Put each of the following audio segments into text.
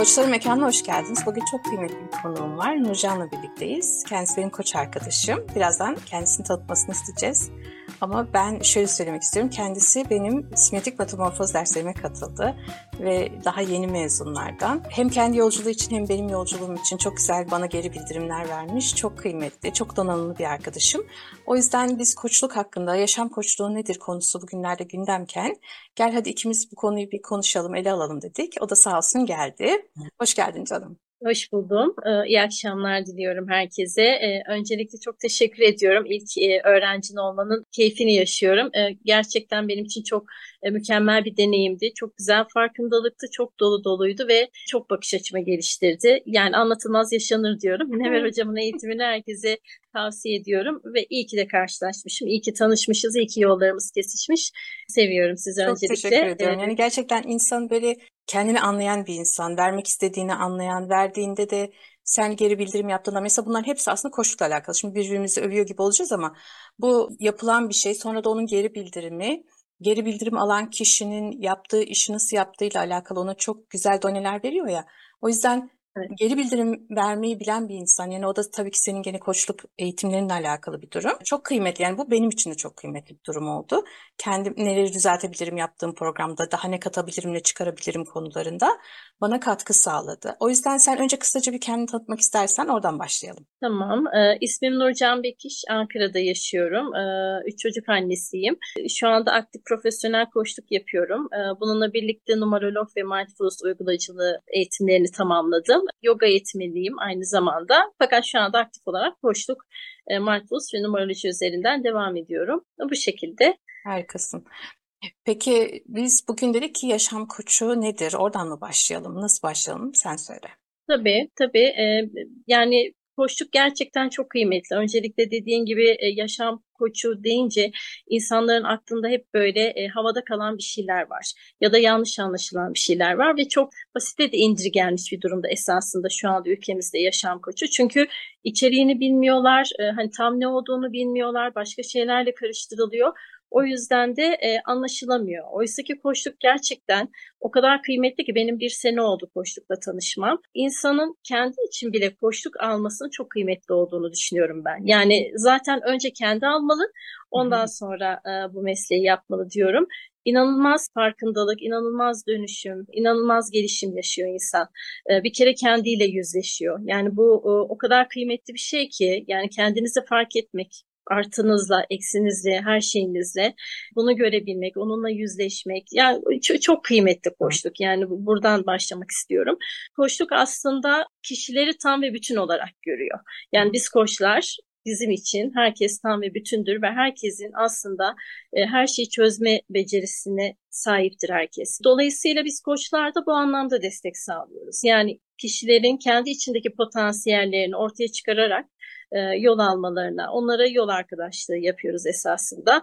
Koçların Mekanı'na hoş geldiniz. Bugün çok kıymetli bir konuğum var. Nurcan'la birlikteyiz. Kendisi benim koç arkadaşım. Birazdan kendisini tanıtmasını isteyeceğiz. Ama ben şöyle söylemek istiyorum. Kendisi benim simetrik metamorfoz derslerime katıldı. Ve daha yeni mezunlardan. Hem kendi yolculuğu için hem benim yolculuğum için çok güzel bana geri bildirimler vermiş. Çok kıymetli, çok donanımlı bir arkadaşım. O yüzden biz koçluk hakkında, yaşam koçluğu nedir konusu bugünlerde gündemken gel hadi ikimiz bu konuyu bir konuşalım, ele alalım dedik. O da sağ olsun geldi. Hoş geldin canım. Hoş buldum. İyi akşamlar diliyorum herkese. Öncelikle çok teşekkür ediyorum. İlk öğrencin olmanın keyfini yaşıyorum. Gerçekten benim için çok mükemmel bir deneyimdi. Çok güzel farkındalıktı, çok dolu doluydu ve çok bakış açımı geliştirdi. Yani anlatılmaz yaşanır diyorum. Münevver Hocam'ın eğitimini herkese tavsiye ediyorum ve iyi ki de karşılaşmışım. İyi ki tanışmışız, iyi ki yollarımız kesişmiş. Seviyorum sizi Çok öncelikle. teşekkür ediyorum. Yani gerçekten insan böyle kendini anlayan bir insan, vermek istediğini anlayan, verdiğinde de sen geri bildirim yaptığında mesela bunların hepsi aslında koçlukla alakalı. Şimdi birbirimizi övüyor gibi olacağız ama bu yapılan bir şey. Sonra da onun geri bildirimi, geri bildirim alan kişinin yaptığı işi nasıl yaptığıyla alakalı ona çok güzel doneler veriyor ya. O yüzden Evet. geri bildirim vermeyi bilen bir insan. Yani o da tabii ki senin gene koçluk eğitimlerinle alakalı bir durum. Çok kıymetli, yani bu benim için de çok kıymetli bir durum oldu. Kendim neleri düzeltebilirim yaptığım programda, daha ne katabilirim, ne çıkarabilirim konularında bana katkı sağladı. O yüzden sen önce kısaca bir kendini tanıtmak istersen oradan başlayalım. Tamam. İsmim Nurcan Bekiş. Ankara'da yaşıyorum. Üç çocuk annesiyim. Şu anda aktif profesyonel koçluk yapıyorum. Bununla birlikte numerolog ve mindfulness uygulayıcılığı eğitimlerini tamamladım. Yoga eğitmeniyim aynı zamanda. Fakat şu anda aktif olarak koçluk, mindfulness ve numeroloji üzerinden devam ediyorum. Bu şekilde. Harikasın. Peki biz bugün dedik ki yaşam koçu nedir? Oradan mı başlayalım? Nasıl başlayalım? Sen söyle. Tabii. Yani koçluk gerçekten çok kıymetli. Öncelikle dediğin gibi yaşam koçu deyince insanların aklında hep böyle havada kalan bir şeyler var. Ya da yanlış anlaşılan bir şeyler var ve çok basite de indirgenmiş bir durumda esasında şu anda ülkemizde yaşam koçu. Çünkü içeriğini bilmiyorlar, hani tam ne olduğunu bilmiyorlar, başka şeylerle karıştırılıyor. O yüzden de anlaşılamıyor. Oysa ki koçluk gerçekten o kadar kıymetli ki benim bir sene oldu koçlukla tanışmam. İnsanın kendi için bile koçluk almasının çok kıymetli olduğunu düşünüyorum ben. Yani zaten önce kendi almalı, ondan sonra bu mesleği yapmalı diyorum. İnanılmaz farkındalık, inanılmaz dönüşüm, inanılmaz gelişim yaşıyor insan. Bir kere kendiyle yüzleşiyor. Yani bu o kadar kıymetli bir şey ki yani kendinizi fark etmek, artınızla, eksinizle, her şeyinizle bunu görebilmek, onunla yüzleşmek yani çok kıymetli koçluk. Yani buradan başlamak istiyorum. Koçluk aslında kişileri tam ve bütün olarak görüyor. Yani biz koçlar bizim için herkes tam ve bütündür ve herkesin aslında her şeyi çözme becerisine sahiptir herkes. Dolayısıyla biz koçlarda bu anlamda destek sağlıyoruz. Yani kişilerin kendi içindeki potansiyellerini ortaya çıkararak yol almalarına, onlara yol arkadaşlığı yapıyoruz esasında.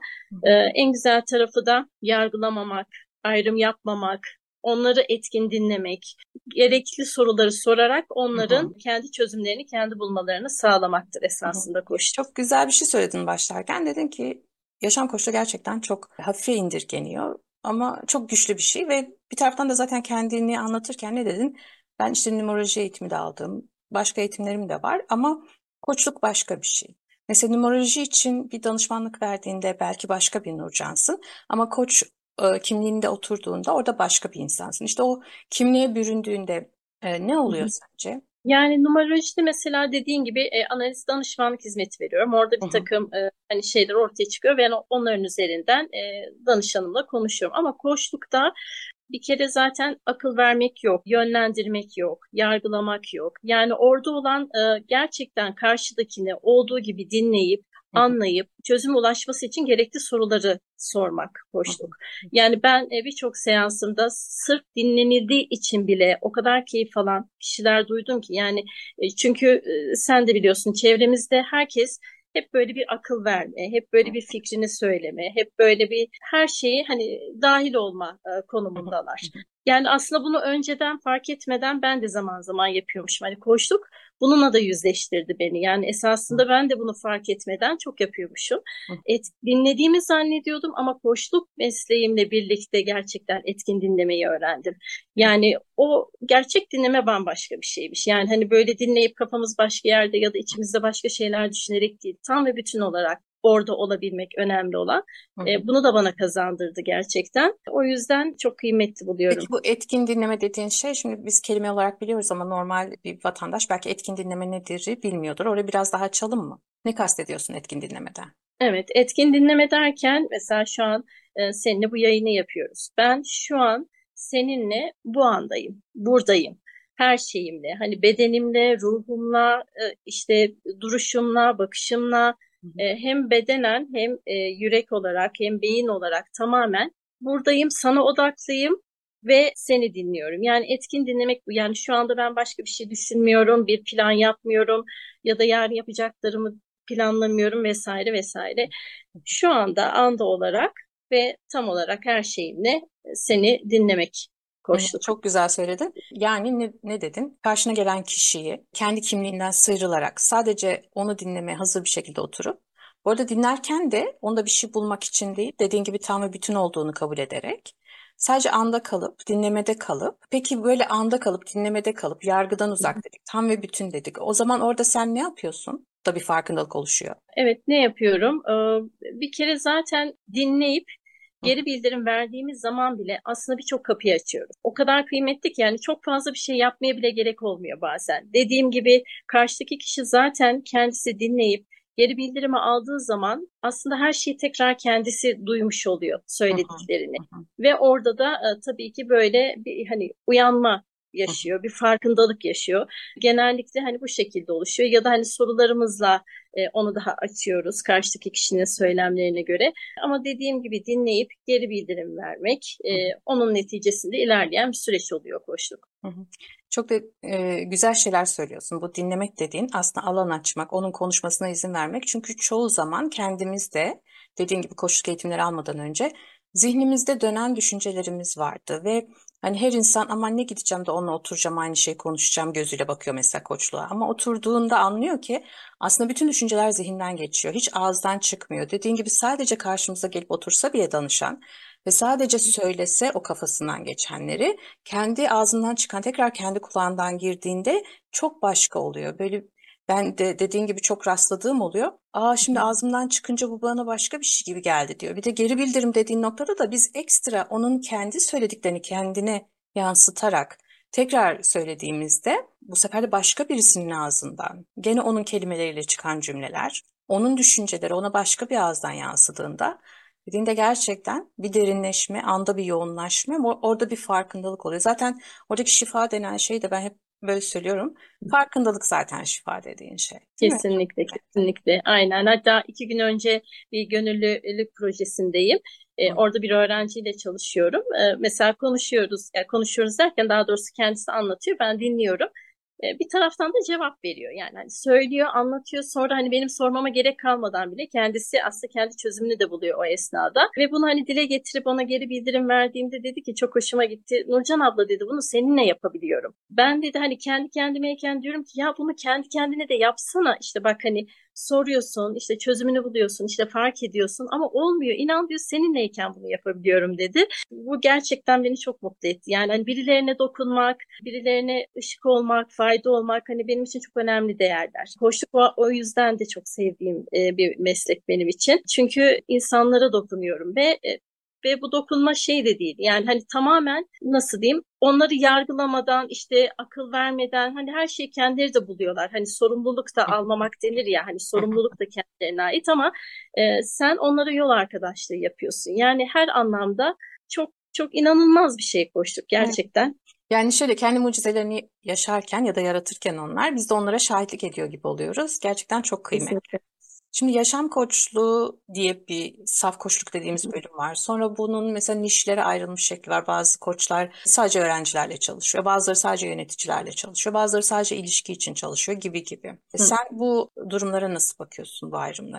En güzel tarafı da yargılamamak, ayrım yapmamak, onları etkin dinlemek, gerekli soruları sorarak onların kendi çözümlerini kendi bulmalarını sağlamaktır esasında koçluk. Çok güzel bir şey söyledin başlarken. Dedin ki yaşam koçluğu gerçekten çok hafife indirgeniyor ama çok güçlü bir şey ve bir taraftan da zaten kendini anlatırken ne dedin? Ben işte numeroloji eğitimi de aldım. Başka eğitimlerim de var ama koçluk başka bir şey. Mesela numeroloji için bir danışmanlık verdiğinde belki başka bir Nurcansın ama koç kimliğinde oturduğunda orada başka bir insansın. İşte o kimliğe büründüğünde ne oluyor sence? Yani numerolojide mesela dediğin gibi analiz danışmanlık hizmeti veriyorum. Orada bir takım hani şeyler ortaya çıkıyor ve onların üzerinden danışanımla konuşuyorum. Ama koçlukta bir kere zaten akıl vermek yok, yönlendirmek yok, yargılamak yok. Yani orada olan gerçekten karşıdakini olduğu gibi dinleyip, anlayıp, çözüme ulaşması için gerekli soruları sormak koçluk. Yani ben birçok seansımda sırf dinlenildiği için bile o kadar keyif alan kişiler duydum ki. Yani çünkü sen de biliyorsun çevremizde herkes hep böyle bir akıl verme, hep böyle bir fikrini söyleme, hep böyle bir her şeyi hani dahil olma konumundalar. Yani aslında bunu önceden fark etmeden ben de zaman zaman yapıyormuşum. Hani koçluk bununla da yüzleştirdi beni. Yani esasında ben de bunu fark etmeden çok yapıyormuşum. Dinlediğimi zannediyordum ama koçluk mesleğimle birlikte gerçekten etkin dinlemeyi öğrendim. Yani o gerçek dinleme bambaşka bir şeymiş. Yani hani böyle dinleyip kafamız başka yerde ya da içimizde başka şeyler düşünerek değil, tam ve bütün olarak orada olabilmek önemli olan. Bunu da bana kazandırdı gerçekten. O yüzden çok kıymetli buluyorum. Peki bu etkin dinleme dediğin şey, şimdi biz kelime olarak biliyoruz ama normal bir vatandaş belki etkin dinleme nedir bilmiyordur. Orayı biraz daha açalım mı? Ne kastediyorsun etkin dinlemeden? Evet, etkin dinleme derken mesela şu an seninle bu yayını yapıyoruz. Ben şu an seninle bu andayım, buradayım. Her şeyimle, hani bedenimle, ruhumla, işte duruşumla, bakışımla, hem bedenen hem yürek olarak hem beyin olarak tamamen buradayım, sana odaklıyım ve seni dinliyorum. Yani etkin dinlemek bu. Yani şu anda ben başka bir şey düşünmüyorum, bir plan yapmıyorum ya da yarın yapacaklarımı planlamıyorum vesaire vesaire. Şu anda olarak ve tam olarak her şeyimle seni dinlemek koçluk. Çok güzel söyledin. Yani ne dedin? Karşına gelen kişiyi kendi kimliğinden sıyrılarak sadece onu dinlemeye hazır bir şekilde oturup, bu arada dinlerken de onda bir şey bulmak için değil, dediğin gibi tam ve bütün olduğunu kabul ederek, sadece anda kalıp, dinlemede kalıp, peki böyle anda kalıp, dinlemede kalıp, yargıdan uzak dedik, tam ve bütün dedik. O zaman orada sen ne yapıyorsun? Da bir farkındalık oluşuyor. Evet, ne yapıyorum? Bir kere zaten dinleyip geri bildirim verdiğimiz zaman bile aslında birçok kapıyı açıyoruz. O kadar kıymetli ki yani çok fazla bir şey yapmaya bile gerek olmuyor bazen. Dediğim gibi karşıdaki kişi zaten kendisi dinleyip geri bildirimi aldığı zaman aslında her şeyi tekrar kendisi duymuş oluyor söylediklerini. Ve orada da tabii ki böyle bir hani uyanma yaşıyor, bir farkındalık yaşıyor. Genellikle hani bu şekilde oluşuyor ya da hani sorularımızla onu daha açıyoruz karşıdaki kişinin söylemlerine göre. Ama dediğim gibi dinleyip geri bildirim vermek, onun neticesinde ilerleyen bir süreç oluyor koçluk. Çok da güzel şeyler söylüyorsun. Bu dinlemek dediğin aslında alan açmak, onun konuşmasına izin vermek. Çünkü çoğu zaman kendimiz de dediğin gibi koçluk eğitimleri almadan önce zihnimizde dönen düşüncelerimiz vardı ve hani her insan aman ne gideceğim de onunla oturacağım aynı şeyi konuşacağım gözüyle bakıyor mesela koçluğa. Ama oturduğunda anlıyor ki aslında bütün düşünceler zihinden geçiyor. Hiç ağızdan çıkmıyor. Dediğin gibi sadece karşımıza gelip otursa bile danışan ve sadece söylese o kafasından geçenleri, kendi ağzından çıkan tekrar kendi kulağından girdiğinde çok başka oluyor. Böyle ben de dediğin gibi çok rastladığım oluyor. Şimdi ağzımdan çıkınca bu bana başka bir şey gibi geldi diyor. Bir de geri bildirim dediğin noktada da biz ekstra onun kendi söylediklerini kendine yansıtarak tekrar söylediğimizde bu sefer de başka birisinin ağzından gene onun kelimeleriyle çıkan cümleler, onun düşünceleri ona başka bir ağızdan yansıdığında dediğinde gerçekten bir derinleşme, anda bir yoğunlaşma, orada bir farkındalık oluyor. Zaten oradaki şifa denen şey de ben hep böyle söylüyorum. Farkındalık zaten şifa dediğin şey, değil mi? Kesinlikle, kesinlikle. Aynen. Hatta 2 gün önce bir gönüllülük projesindeyim. Orada bir öğrenciyle çalışıyorum. Mesela konuşuyoruz, yani konuşuyoruz derken daha doğrusu kendisi anlatıyor, ben dinliyorum. Bir taraftan da cevap veriyor. Yani hani söylüyor, anlatıyor. Sonra hani benim sormama gerek kalmadan bile kendisi aslında kendi çözümünü de buluyor o esnada. Ve bunu hani dile getirip ona geri bildirim verdiğimde dedi ki çok hoşuma gitti. Nurcan abla dedi bunu seninle yapabiliyorum. Ben dedi hani kendi kendimeyken diyorum ki ya bunu kendi kendine de yapsana. İşte bak hani soruyorsun, işte çözümünü buluyorsun, işte fark ediyorsun ama olmuyor. İnan diyor seninleyken bunu yapabiliyorum dedi. Bu gerçekten beni çok mutlu etti. Yani hani birilerine dokunmak, birilerine ışık olmak, fayda olmak hani benim için çok önemli değerler. Koçluk o yüzden de çok sevdiğim bir meslek benim için. Çünkü insanlara dokunuyorum ve bu dokunma şey de değil. Yani hani tamamen nasıl diyeyim onları yargılamadan işte akıl vermeden hani her şeyi kendileri de buluyorlar. Hani sorumluluk da almamak denir ya hani sorumluluk da kendilerine ait ama sen onlara yol arkadaşlığı yapıyorsun. Yani her anlamda çok çok inanılmaz bir şey koçluk gerçekten. Yani şöyle kendi mucizelerini yaşarken ya da yaratırken onlar biz de onlara şahitlik ediyor gibi oluyoruz. Gerçekten çok kıymetli. Kesinlikle. Şimdi yaşam koçluğu diye bir saf koçluk dediğimiz bölüm var. Sonra bunun mesela nişlere ayrılmış şekli var. Bazı koçlar sadece öğrencilerle çalışıyor. Bazıları sadece yöneticilerle çalışıyor. Bazıları sadece ilişki için çalışıyor gibi gibi. Sen bu durumlara nasıl bakıyorsun, bu ayrımlara?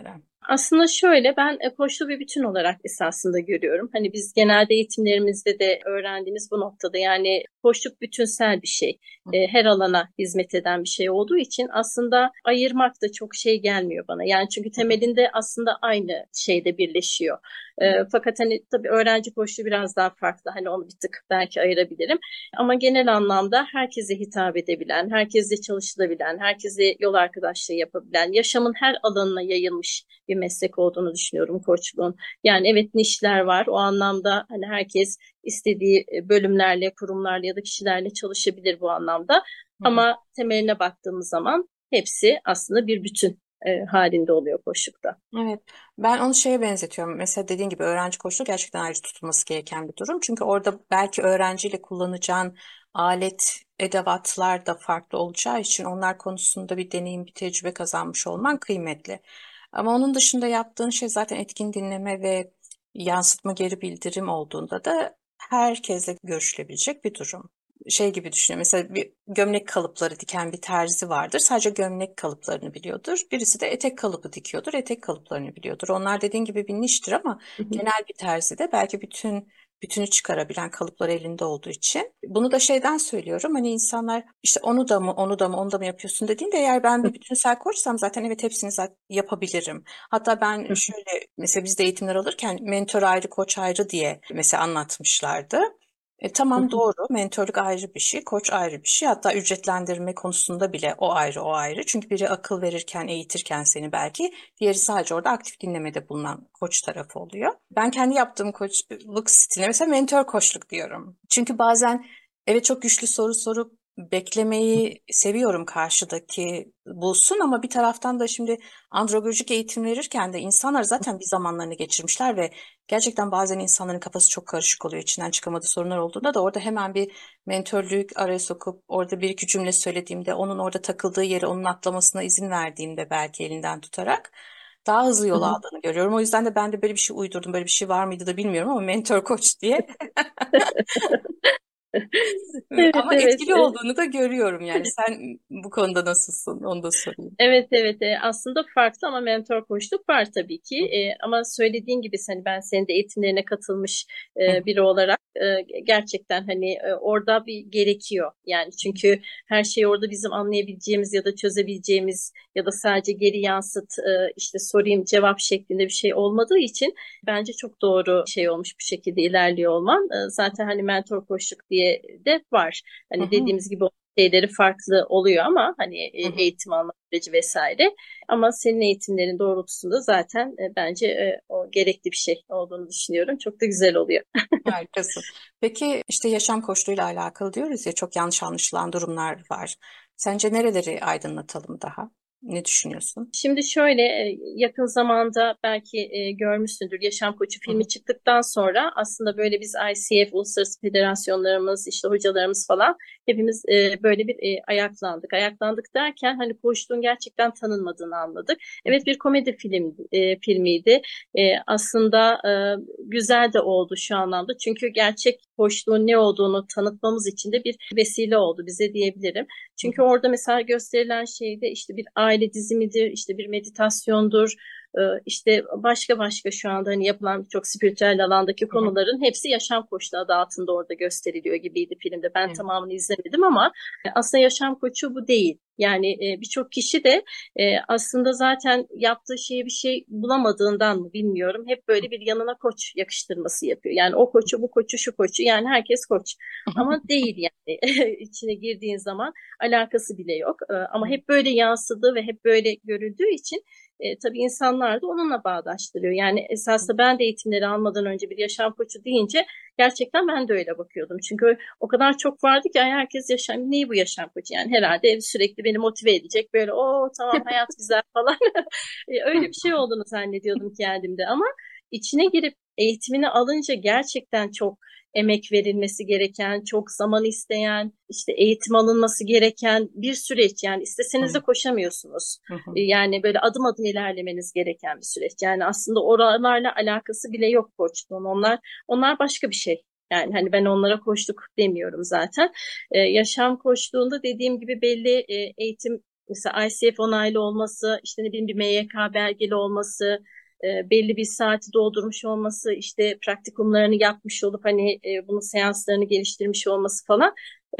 Aslında şöyle, ben koçluğu bir bütün olarak esasında görüyorum. Hani biz genelde eğitimlerimizde de öğrendiğimiz bu noktada, yani koçluk bütünsel bir şey. Her alana hizmet eden bir şey olduğu için aslında ayırmak da çok şey gelmiyor bana. Yani çünkü temelinde aslında aynı şeyde birleşiyor. Fakat hani tabii öğrenci koçluğu biraz daha farklı. Hani onu bir tık belki ayırabilirim. Ama genel anlamda herkese hitap edebilen, herkesle çalışılabilen, herkese yol arkadaşlığı yapabilen, yaşamın her alanına yayılmış bir meslek olduğunu düşünüyorum koçluğun. Yani evet, nişler var. O anlamda hani herkes istediği bölümlerle, kurumlarla ya da kişilerle çalışabilir bu anlamda. Ama temeline baktığımız zaman hepsi aslında bir bütün halinde oluyor koçlukta. Evet, ben onu şeye benzetiyorum. Mesela dediğin gibi öğrenci koçluğu gerçekten ayrı tutulması gereken bir durum. Çünkü orada belki öğrenciyle kullanacağın alet, edevatlar da farklı olacağı için onlar konusunda bir deneyim, bir tecrübe kazanmış olman kıymetli. Ama onun dışında yaptığın şey zaten etkin dinleme ve yansıtma geri bildirim olduğunda da herkesle görüşülebilecek bir durum. Şey gibi düşünüyorum. Mesela bir gömlek kalıpları diken bir terzi vardır. Sadece gömlek kalıplarını biliyordur. Birisi de etek kalıbı dikiyordur. Etek kalıplarını biliyordur. Onlar dediğin gibi bir niştir ama Hı hı. genel bir terzi de belki bütünü çıkarabilen kalıplar elinde olduğu için. Bunu da şeyden söylüyorum. Hani insanlar işte onu da mı, onu da mı, onu da mı yapıyorsun dediğinde eğer ben bir bütünsel koçsam zaten evet hepsini zaten yapabilirim. Hatta ben şöyle mesela bizde eğitimler alırken mentor ayrı, koç ayrı diye mesela anlatmışlardı. Tamam doğru. Mentörlük ayrı bir şey, koç ayrı bir şey. Hatta ücretlendirme konusunda bile o ayrı, o ayrı. Çünkü biri akıl verirken, eğitirken seni belki, diğeri sadece orada aktif dinlemede bulunan koç tarafı oluyor. Ben kendi yaptığım koçluk stiline mesela mentor koçluk diyorum. Çünkü bazen evet çok güçlü soru sorup beklemeyi seviyorum karşıdaki bulsun ama bir taraftan da şimdi andragojik eğitim verirken de insanlar zaten bir zamanlarını geçirmişler ve gerçekten bazen insanların kafası çok karışık oluyor. İçinden çıkamadığı sorunlar olduğunda da orada hemen bir mentörlük araya sokup orada bir iki cümle söylediğimde onun orada takıldığı yere onun atlamasına izin verdiğimde belki elinden tutarak daha hızlı yol aldığını görüyorum. O yüzden de ben de böyle bir şey uydurdum. Böyle bir şey var mıydı da bilmiyorum ama mentor koç diye. Evet, Ama evet. etkili olduğunu da görüyorum yani. Sen bu konuda nasılsın? Onu da sorayım. Evet, evet, aslında farklı ama mentor koçluk var tabii ki. Ama söylediğin gibi hani ben senin de eğitimlerine katılmış biri olarak gerçekten hani orada bir gerekiyor. Yani çünkü her şey orada bizim anlayabileceğimiz ya da çözebileceğimiz ya da sadece geri yansıt işte sorayım cevap şeklinde bir şey olmadığı için bence çok doğru şey olmuş, bu şekilde ilerliyor olman. Zaten hani mentor koçluk diye de var. Hı Hani hı, dediğimiz gibi şeyleri farklı oluyor ama hani hı hı. eğitim alma süreci vesaire. Ama senin eğitimlerin doğrultusunda zaten bence o gerekli bir şey olduğunu düşünüyorum. Çok da güzel oluyor. Harikasın. Peki işte yaşam koçluğuyla alakalı diyoruz ya çok yanlış anlaşılan durumlar var. Sence nereleri aydınlatalım daha? Ne düşünüyorsun? Şimdi şöyle, yakın zamanda belki görmüşsündür, Yaşam Koçu Hı filmi hı, çıktıktan sonra aslında böyle biz ICF, uluslararası federasyonlarımız, işte hocalarımız falan hepimiz böyle bir ayaklandık. Ayaklandık derken hani koçluğun gerçekten tanınmadığını anladık. Evet, bir komedi filmiydi. Aslında güzel de oldu şu anlamda. Çünkü gerçek koçluğun ne olduğunu tanıtmamız için de bir vesile oldu bize, diyebilirim. hı Çünkü orada mesela gösterilen şeyde işte bir aile dizimidir, işte bir meditasyondur, işte başka başka şu anda hani yapılan birçok spiritüel alandaki hı, hı. konuların hepsi yaşam koçluğu adı altında orada gösteriliyor gibiydi filmde. Ben Evet. tamamını izlemedim ama aslında yaşam koçu bu değil. Yani birçok kişi de aslında zaten yaptığı şeye bir şey bulamadığından mı bilmiyorum. Hep böyle bir yanına koç yakıştırması yapıyor. Yani o koçu, bu koçu, şu koçu, yani herkes koç. Ama değil yani içine girdiğin zaman alakası bile yok. Ama hep böyle yansıdığı ve hep böyle görüldüğü için tabii insanlar da onunla bağdaştırıyor. Yani esasında ben de eğitimleri almadan önce bir yaşam koçu deyince gerçekten ben de öyle bakıyordum. Çünkü o kadar çok vardı ki, "Ay, herkes yaşam, neyi bu yaşam koçu?" Yani herhalde sürekli beni motive edecek, böyle o tamam hayat güzel falan. Öyle bir şey olduğunu zannediyordum kendimde ama içine girip eğitimini alınca gerçekten çok emek verilmesi gereken, çok zaman isteyen, işte eğitim alınması gereken bir süreç. Yani isteseniz de Evet. koşamıyorsunuz. Hı hı, Yani böyle adım adım ilerlemeniz gereken bir süreç. Yani aslında oralarla alakası bile yok koçluğun. Onlar başka bir şey. Yani hani ben onlara koçluk demiyorum zaten. Yaşam koçluğunda dediğim gibi belli eğitim mesela ICF onaylı olması, işte ne bileyim bir MYK belgeli olması, belli bir saati doldurmuş olması, işte praktikumlarını yapmış olup hani bunun seanslarını geliştirmiş olması falan.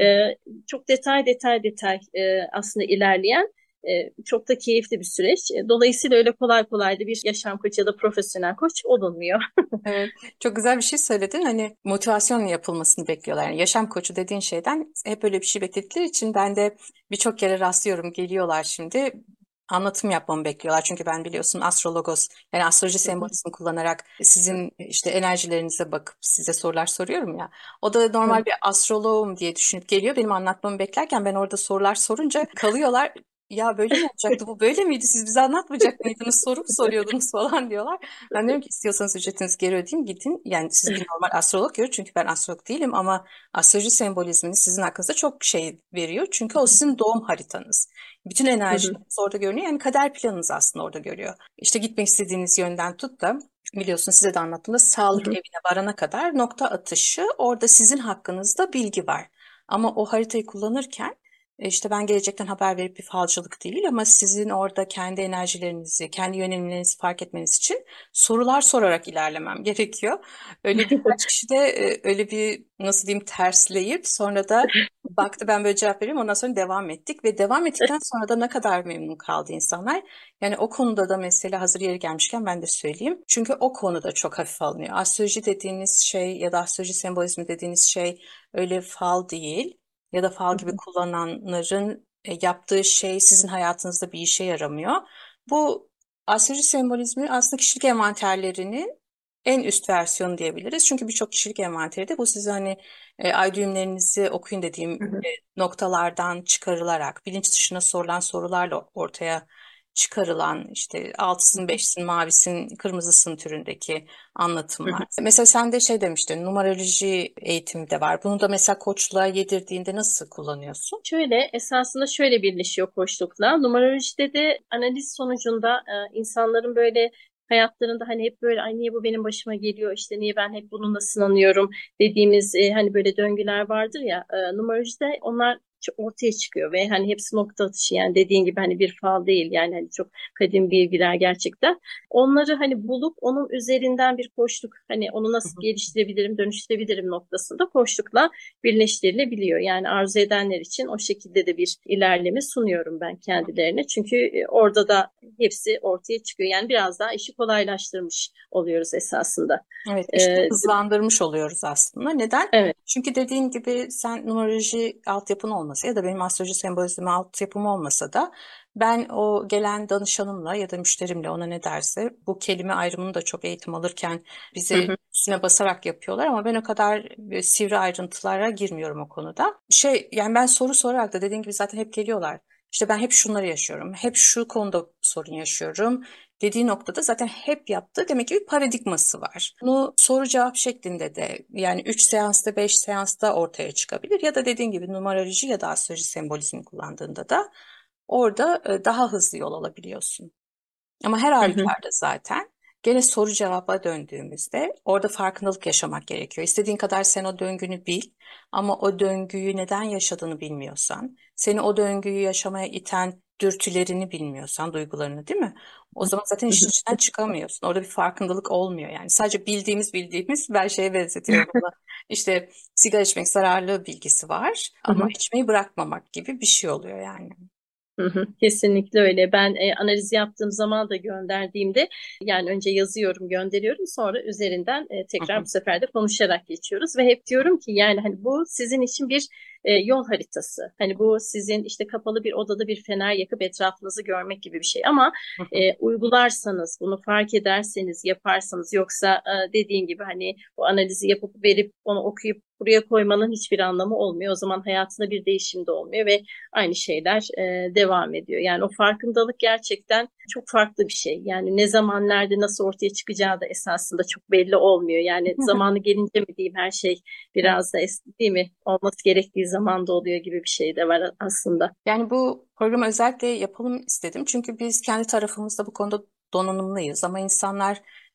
Çok detay aslında ilerleyen çok da keyifli bir süreç. Dolayısıyla öyle kolay kolay da bir yaşam koçu ya da profesyonel koç olunmuyor. Evet, çok güzel bir şey söyledin. Hani motivasyonla yapılmasını bekliyorlar. Yani yaşam koçu dediğin şeyden hep öyle bir şey bekledikleri için ben de birçok kere rastlıyorum. Geliyorlar şimdi anlatım yapmamı bekliyorlar. Çünkü ben biliyorsun astrologos yani astroloji sembolizmi kullanarak sizin işte enerjilerinize bakıp size sorular soruyorum ya. O da normal bir astroloğum diye düşünüp geliyor. Benim anlatmamı beklerken ben orada sorular sorunca kalıyorlar. Ya böyle mi olacaktı bu böyle miydi siz bize anlatmayacak mıydınız soru mu soruyordunuz falan diyorlar. Ben diyorum ki istiyorsanız ücretinizi geri ödeyin gidin. Yani siz bir normal astrolog görün çünkü ben astrolog değilim ama astroloji sembolizmini sizin hakkınızda çok şey veriyor. Çünkü o sizin doğum haritanız. Bütün enerjileriniz orada görünüyor. Yani kader planınız aslında orada görüyor. İşte gitmek istediğiniz yönden tut da biliyorsunuz size de anlattığımda sağlık evine varana kadar nokta atışı orada sizin hakkınızda bilgi var. Ama o haritayı kullanırken işte ben gelecekten haber verip bir falcılık değil ama sizin orada kendi enerjilerinizi, kendi yönelimlerinizi fark etmeniz için sorular sorarak ilerlemem gerekiyor. Öyle birkaç kişi de öyle bir nasıl diyeyim tersleyip sonra da baktı ben böyle cevap veriyorum ondan sonra devam ettik ve devam ettikten sonra da ne kadar memnun kaldı insanlar. Yani o konuda da mesela hazır yeri gelmişken ben de söyleyeyim. Çünkü o konuda çok hafif alınıyor. Astroloji dediğiniz şey ya da astroloji sembolizmi dediğiniz şey öyle fal değil ya da fal gibi kullananların yaptığı şey sizin hayatınızda bir işe yaramıyor. Bu astroloji sembolizmi aslında kişilik envanterlerinin en üst versiyonu diyebiliriz. Çünkü birçok kişilik envanteri de bu size hani ay düğümlerinizi okuyun dediğim noktalardan çıkarılarak bilinç dışına sorulan sorularla ortaya çıkarılan işte altısın, beşsin, mavisin, kırmızısın türündeki anlatımlar. Mesela sen de şey demiştin, numeroloji eğitimi de var. Bunu da mesela koçluğa yedirdiğinde nasıl kullanıyorsun? Şöyle esasında şöyle birleşiyor koçlukla. Numerolojide de analiz sonucunda insanların böyle hayatlarında hani hep böyle ay niye bu benim başıma geliyor işte niye ben hep bununla sınanıyorum dediğimiz hani böyle döngüler vardır ya numerolojide onlar ortaya çıkıyor ve hani hepsi nokta atışı yani dediğin gibi hani bir fal değil yani hani çok kadim bilgiler gerçekten. Onları hani bulup onun üzerinden bir koçluk hani onu nasıl geliştirebilirim, dönüştürebilirim noktasında koçlukla birleştirilebiliyor. Yani arzu edenler için o şekilde de bir ilerleme sunuyorum ben kendilerine. Çünkü orada da hepsi ortaya çıkıyor. Yani biraz daha işi kolaylaştırmış oluyoruz esasında. Evet, işte Ee, hızlandırmış oluyoruz aslında. Neden? evet. Çünkü dediğin gibi sen numeroloji altyapın olmasa ya da benim astroloji sembolizmi altyapım olmasa da ben o gelen danışanımla ya da müşterimle ona ne derse bu kelime ayrımını da çok eğitim alırken Hı bize hı, üstüne basarak yapıyorlar ama ben o kadar sivri ayrıntılara girmiyorum o konuda. Şey yani ben soru sorarak da dediğin gibi zaten hep geliyorlar. İşte ben hep şunları yaşıyorum. Hep şu konuda sorun yaşıyorum dediği noktada zaten hep yaptığı demek ki bir paradigması var. Bunu soru cevap şeklinde de yani 3 seansta 5 seansta ortaya çıkabilir ya da dediğin gibi numeroloji ya da astroloji sembolizmi kullandığında da orada daha hızlı yol alabiliyorsun. Ama her hı hı, halükarda zaten gene soru cevaba döndüğümüzde orada farkındalık yaşamak gerekiyor. İstediğin kadar sen o döngünü bil ama o döngüyü neden yaşadığını bilmiyorsan, seni o döngüyü yaşamaya iten dürtülerini bilmiyorsan, duygularını değil mi? O zaman zaten hı işin hı, içinden çıkamıyorsun. Orada bir farkındalık olmuyor yani. Sadece bildiğimiz ben şeye benzetiyorum bunu. İşte sigara içmek zararlı bilgisi var hı ama hı. içmeyi bırakmamak gibi bir şey oluyor yani. Hı hı, kesinlikle öyle. Ben analiz yaptığım zaman da gönderdiğimde yani önce yazıyorum, gönderiyorum sonra üzerinden Hı tekrar hı, bu sefer de konuşarak geçiyoruz ve hep diyorum ki yani hani bu sizin için bir yol haritası. Hani bu sizin işte kapalı bir odada bir fener yakıp etrafınızı görmek gibi bir şey ama hı hı, uygularsanız, bunu fark ederseniz, yaparsanız yoksa dediğin gibi hani bu analizi yapıp verip onu okuyup buraya koymanın hiçbir anlamı olmuyor. O zaman hayatında bir değişim de olmuyor ve aynı şeyler devam ediyor. Yani o farkındalık gerçekten çok farklı bir şey. Yani ne zaman, nerede, nasıl ortaya çıkacağı da esasında çok belli olmuyor. Yani zamanı gelince mi diyeyim her şey hı. biraz da değil mi? Olması gerektiği zamanda oluyor gibi bir şey de var aslında. Yani bu programı özellikle yapalım istedim. Çünkü biz kendi tarafımızda bu konuda donanımlıyız. Ama insanlar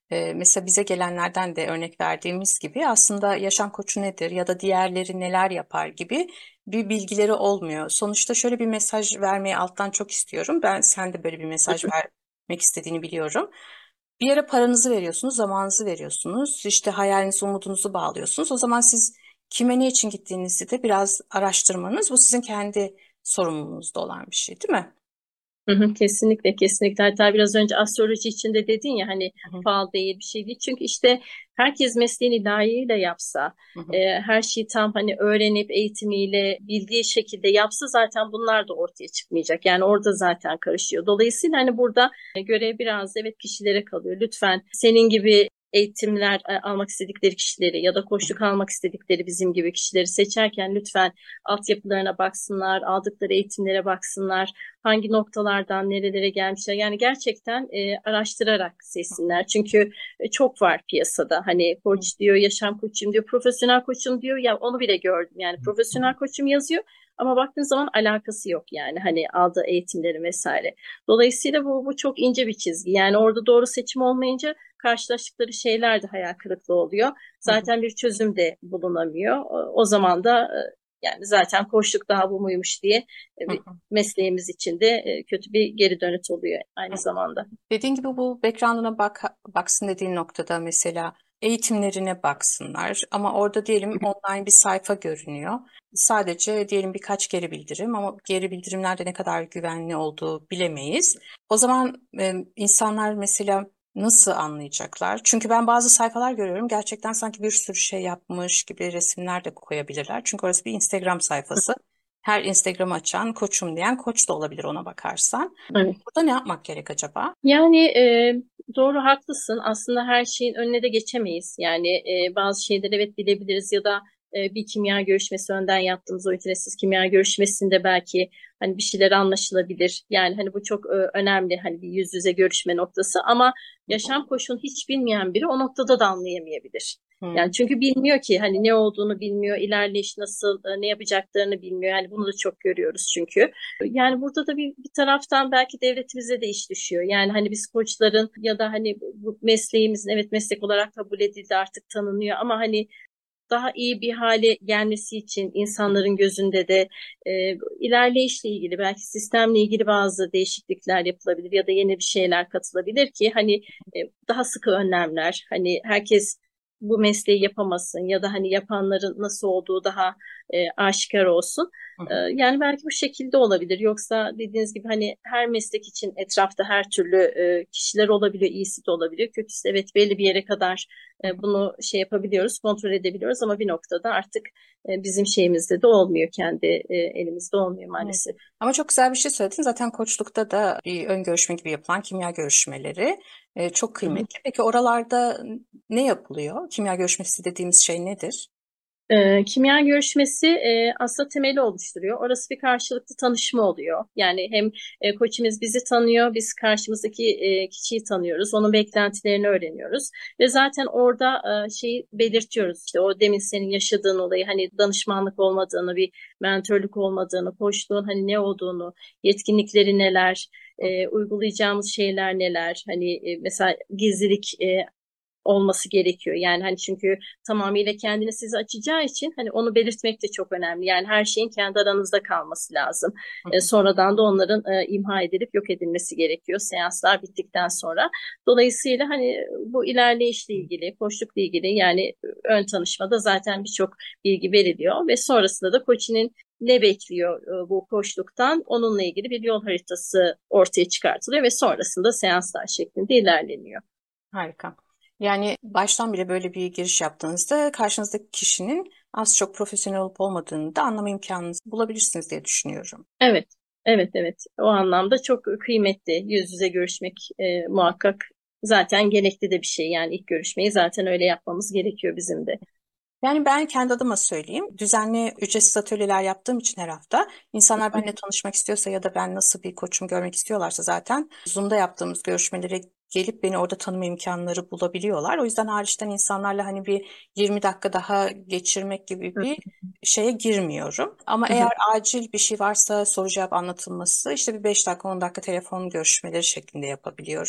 Mesela bize gelenlerden de örnek verdiğimiz gibi aslında yaşam koçu nedir ya da diğerleri neler yapar gibi bir bilgileri olmuyor. Sonuçta şöyle bir mesaj vermeyi alttan çok istiyorum. Sen de böyle bir mesaj vermek istediğini biliyorum. Bir yere paranızı veriyorsunuz, zamanınızı veriyorsunuz, işte hayalinizi, umudunuzu bağlıyorsunuz. O zaman siz kime ne için gittiğinizi de biraz araştırmanız, bu sizin kendi sorumluluğunuzda olan bir şey, değil mi? Hı hı, kesinlikle kesinlikle, hatta biraz önce astroloji için de dedin ya hani Hı hı, fal değil bir şey değil, çünkü işte herkes mesleğini layığıyla yapsa, hı hı, her şeyi tam hani öğrenip eğitimiyle bildiği şekilde yapsa zaten bunlar da ortaya çıkmayacak, yani orada zaten karışıyor. Dolayısıyla hani burada görev biraz da evet kişilere kalıyor. Lütfen senin gibi eğitimler almak istedikleri kişileri ya da koçluk almak istedikleri bizim gibi kişileri seçerken lütfen altyapılarına baksınlar, aldıkları eğitimlere baksınlar, hangi noktalardan nerelere gelmişler. Yani gerçekten araştırarak seçsinler. Çünkü çok var piyasada. Hani hı koç diyor, yaşam koçum diyor, profesyonel koçum diyor. Ya onu bile gördüm. Yani hı, profesyonel koçum yazıyor ama baktığın zaman alakası yok yani hani aldığı eğitimleri vesaire. Dolayısıyla bu çok ince bir çizgi. Yani orada doğru seçim olmayınca karşılaştıkları şeyler de hayal kırıklığı oluyor. hı hı, Zaten bir çözüm de bulunamıyor. O zaman da yani zaten koçluk daha bu muymuş diye hı hı. mesleğimiz için de kötü bir geri dönüt oluyor Hı. aynı zamanda. Dediğin gibi bu background'una baksın dediğin noktada mesela eğitimlerine baksınlar ama orada diyelim online bir sayfa görünüyor. Sadece diyelim birkaç geri bildirim ama geri bildirimlerde ne kadar güvenli olduğu bilemeyiz. O zaman insanlar mesela nasıl anlayacaklar? Çünkü ben bazı sayfalar görüyorum, gerçekten sanki bir sürü şey yapmış gibi resimler de koyabilirler. Çünkü orası bir Instagram sayfası. Her Instagram'ı açan koçum diyen koç da olabilir ona bakarsan. Evet. Burada ne yapmak gerek acaba? Yani doğru, haklısın. Aslında her şeyin önüne de geçemeyiz. Yani bazı şeyleri evet bilebiliriz ya da bir kimya görüşmesi önden yaptığımız o ücretsiz kimya görüşmesinde belki hani bir şeyler anlaşılabilir. Yani hani bu çok önemli hani bir yüz yüze görüşme noktası, ama yaşam koşulunu hiç bilmeyen biri o noktada da anlayamayabilir. Hı. Yani çünkü bilmiyor ki hani ne olduğunu bilmiyor, ilerleyiş nasıl, ne yapacaklarını bilmiyor. Yani bunu da çok görüyoruz çünkü. Yani burada da bir taraftan belki devletimize de iş düşüyor. Yani hani biz koçların ya da hani bu mesleğimizin evet meslek olarak kabul edildi, artık tanınıyor, ama hani daha iyi bir hale gelmesi için insanların gözünde de ilerleyişle ilgili belki sistemle ilgili bazı değişiklikler yapılabilir ya da yeni bir şeyler katılabilir ki hani daha sıkı önlemler, hani herkes bu mesleği yapamasın ya da hani yapanların nasıl olduğu daha aşikar olsun. Hı hı. Yani belki bu şekilde olabilir. Yoksa dediğiniz gibi hani her meslek için etrafta her türlü kişiler olabiliyor. İyisi de olabiliyor. Kötüsü de evet belli bir yere kadar bunu şey yapabiliyoruz, kontrol edebiliyoruz, ama bir noktada artık bizim şeyimizde de olmuyor, kendi elimizde olmuyor Evet. maalesef. Ama çok güzel bir şey söyledin. Zaten koçlukta da bir ön görüşme gibi yapılan kimya görüşmeleri çok Hı hı. kıymetli. Peki oralarda ne yapılıyor? Kimya görüşmesi dediğimiz şey nedir? Kimya görüşmesi aslında temeli oluşturuyor. Orası bir karşılıklı tanışma oluyor. Yani hem koçumuz bizi tanıyor, biz karşımızdaki kişiyi tanıyoruz, onun beklentilerini öğreniyoruz ve zaten orada şeyi belirtiyoruz. İşte o demin senin yaşadığın olayı, hani danışmanlık olmadığını, bir mentörlük olmadığını, koçluğun hani ne olduğunu, yetkinlikleri neler, uygulayacağımız şeyler neler, hani mesela gizlilik olması gerekiyor. Yani hani çünkü tamamıyla kendini size açacağı için hani onu belirtmek de çok önemli. Yani her şeyin kendi aranızda kalması lazım. Hı hı. Sonradan da onların imha edilip yok edilmesi gerekiyor seanslar bittikten sonra. Dolayısıyla hani bu ilerleyişle ilgili, koçlukla ilgili yani ön tanışmada zaten birçok bilgi veriliyor ve sonrasında da koçinin ne bekliyor bu koçluktan, onunla ilgili bir yol haritası ortaya çıkartılıyor ve sonrasında seanslar şeklinde ilerleniyor. Harika. Yani baştan bile böyle bir giriş yaptığınızda karşınızdaki kişinin az çok profesyonel olup olmadığını da anlama imkanınızı bulabilirsiniz diye düşünüyorum. Evet, evet, evet. O anlamda çok kıymetli. Yüz yüze görüşmek muhakkak zaten gerekli de bir şey. Yani ilk görüşmeyi zaten öyle yapmamız gerekiyor bizim de. Yani ben kendi adıma söyleyeyim. Düzenli ücretsiz atölyeler yaptığım için her hafta insanlar benimle tanışmak istiyorsa ya da ben nasıl bir koçum görmek istiyorlarsa zaten Zoom'da yaptığımız görüşmelere gelip beni orada tanıma imkanları bulabiliyorlar. O yüzden hariçten insanlarla hani bir 20 dakika daha geçirmek gibi Hı bir şeye girmiyorum. Ama hı. eğer acil bir şey varsa soru cevap anlatılması işte bir 5 dakika 10 dakika telefon görüşmeleri şeklinde yapabiliyorum.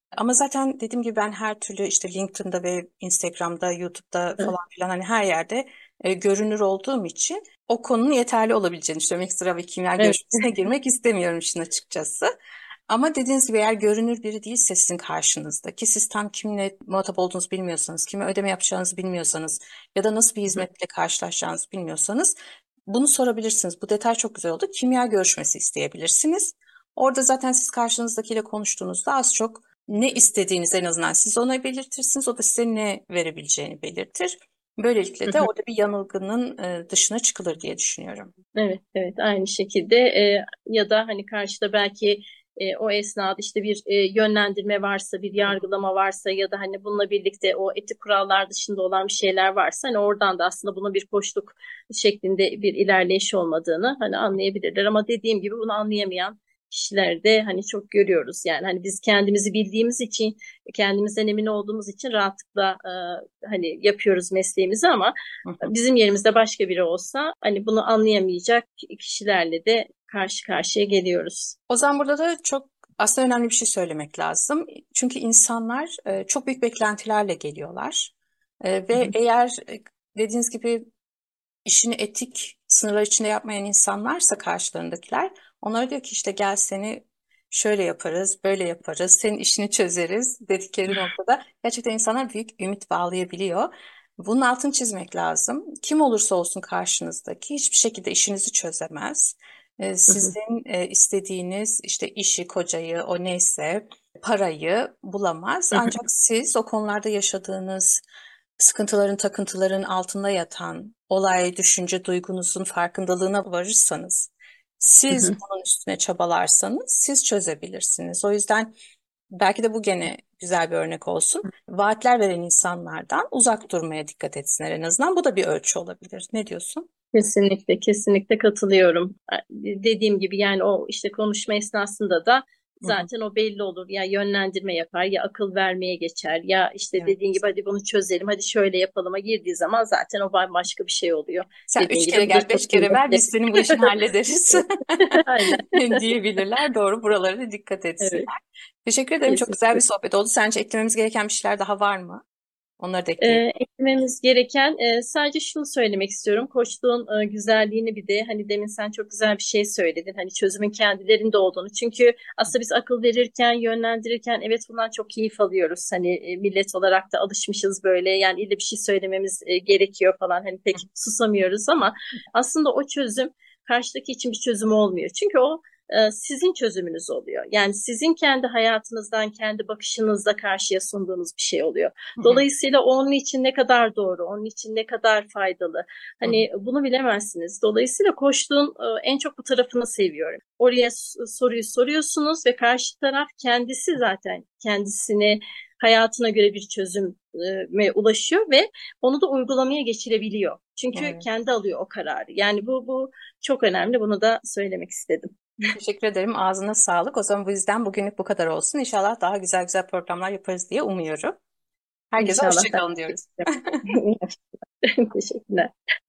Ama zaten dediğim gibi ben her türlü işte LinkedIn'da ve Instagram'da, YouTube'da Evet. falan filan hani her yerde görünür olduğum için o konunun yeterli olabileceğini düşünüyorum. Ekstra bir kimya Evet. görüşmesine girmek istemiyorum işin açıkçası. Ama dediğiniz gibi eğer görünür biri değilse sizin karşınızda ki siz tam kimle muhatap olduğunuzu bilmiyorsanız, kime ödeme yapacağınızı bilmiyorsanız ya da nasıl bir hizmetle karşılaşacağınızı bilmiyorsanız bunu sorabilirsiniz. Bu detay çok güzel oldu. Kimya görüşmesi isteyebilirsiniz. Orada zaten siz karşınızdakiyle konuştuğunuzda az çok ne istediğiniz en azından siz ona belirtirsiniz. O da size ne verebileceğini belirtir. Böylelikle de orada bir yanılgının dışına çıkılır diye düşünüyorum. Evet, evet, aynı şekilde ya da hani karşıda belki o esnada işte bir yönlendirme varsa, bir yargılama varsa ya da hani bununla birlikte o etik kurallar dışında olan bir şeyler varsa hani oradan da aslında bunun bir koçluk şeklinde bir ilerleyiş olmadığını hani anlayabilirler. Ama dediğim gibi bunu anlayamayan kişiler de hani çok görüyoruz. Yani hani biz kendimizi bildiğimiz için, kendimizden emin olduğumuz için rahatlıkla hani yapıyoruz mesleğimizi ama Hı hı. bizim yerimizde başka biri olsa hani bunu anlayamayacak kişilerle de karşı karşıya geliyoruz. O zaman burada da çok aslında önemli bir şey söylemek lazım. Çünkü insanlar çok büyük beklentilerle geliyorlar. Hı Ve hı, eğer dediğiniz gibi işini etik sınırlar içinde yapmayan insanlarsa karşılarındakiler, onlara diyor ki işte gel seni şöyle yaparız, böyle yaparız, senin işini çözeriz dedikleri noktada gerçekten insanlar büyük ümit bağlayabiliyor. Bunun altını çizmek lazım. Kim olursa olsun karşınızdaki hiçbir şekilde işinizi çözemez. hı hı, Sizin istediğiniz işte işi, kocayı, o neyse parayı bulamaz. hı hı, Ancak siz o konularda yaşadığınız sıkıntıların, takıntıların altında yatan olay, düşünce, duygunuzun farkındalığına varırsanız, hı siz hı. bunun üstüne çabalarsanız siz çözebilirsiniz. O yüzden belki de bu gene güzel bir örnek olsun. Vaatler veren insanlardan uzak durmaya dikkat etsinler en azından. Bu da bir ölçü olabilir. Ne diyorsun? Kesinlikle, kesinlikle katılıyorum. Dediğim gibi yani o işte konuşma esnasında da Hı hı. zaten o belli olur. Ya yönlendirme yapar, ya akıl vermeye geçer, ya işte dediğin Evet. gibi hadi bunu çözelim, hadi şöyle yapalıma girdiği zaman zaten o bambaşka bir şey oluyor. Sen Dediğin üç gibi kere bu da gel, beş çok kere ver, kıymetli. biz senin bu işini hallederiz Aynen. diyebilirler. Doğru, buralara da dikkat Evet, etsinler. Teşekkür ederim. Çok güzel kesinlikle. bir sohbet oldu. Sence eklememiz gereken bir şeyler daha var mı? Onları da ekleyelim. Eklememiz gereken sadece şunu söylemek istiyorum. Koçluğun güzelliğini bir de hani demin sen çok güzel bir şey söyledin. Hani çözümün kendilerinde olduğunu. Çünkü aslında biz akıl verirken, yönlendirirken evet bundan çok keyif alıyoruz. Hani millet olarak da alışmışız böyle. Yani illa bir şey söylememiz gerekiyor falan. Hani pek susamıyoruz ama aslında o çözüm karşıdaki için bir çözüm olmuyor. Çünkü o sizin çözümünüz oluyor. Yani sizin kendi hayatınızdan, kendi bakışınızla karşıya sunduğunuz bir şey oluyor. Hı hı, Dolayısıyla o onun için ne kadar doğru, onun için ne kadar faydalı. hı hı. Hani bunu bilemezsiniz. Dolayısıyla koçluğun en çok bu tarafını seviyorum. Oraya soruyu soruyorsunuz ve karşı taraf kendisi zaten kendisine hayatına göre bir çözüme ulaşıyor ve onu da uygulamaya geçirebiliyor. Çünkü Evet. kendi alıyor o kararı. Yani bu çok önemli. Bunu da söylemek istedim. Teşekkür ederim. Ağzına sağlık. O zaman bu yüzden bugünlük bu kadar olsun. İnşallah daha güzel güzel programlar yaparız diye umuyorum. Herkese İnşallah hoşça ben kalın diyoruz. teşekkür ederim. Teşekkürler.